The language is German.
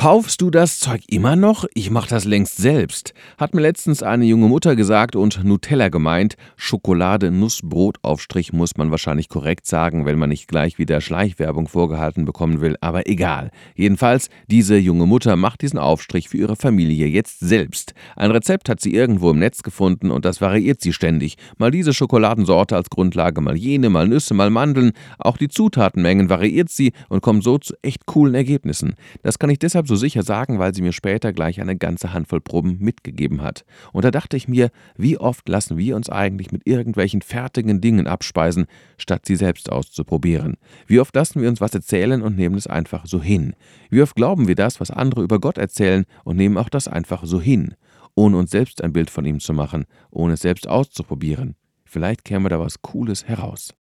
Kaufst du das Zeug immer noch? Ich mache das längst selbst, hat mir letztens eine junge Mutter gesagt und Nutella gemeint. Schokolade-Nussbrotaufstrich muss man wahrscheinlich korrekt sagen, wenn man nicht gleich wieder Schleichwerbung vorgehalten bekommen will, aber egal. Jedenfalls, diese junge Mutter macht diesen Aufstrich für ihre Familie jetzt selbst. Ein Rezept hat sie irgendwo im Netz gefunden und das variiert sie ständig. Mal diese Schokoladensorte als Grundlage, mal jene, mal Nüsse, mal Mandeln. Auch die Zutatenmengen variiert sie und kommt so zu echt coolen Ergebnissen. Das kann ich deshalb so sicher sagen, weil sie mir später gleich eine ganze Handvoll Proben mitgegeben hat. Und da dachte ich mir, wie oft lassen wir uns eigentlich mit irgendwelchen fertigen Dingen abspeisen, statt sie selbst auszuprobieren? Wie oft lassen wir uns was erzählen und nehmen es einfach so hin? Wie oft glauben wir das, was andere über Gott erzählen und nehmen auch das einfach so hin, ohne uns selbst ein Bild von ihm zu machen, ohne es selbst auszuprobieren? Vielleicht käme da was Cooles heraus.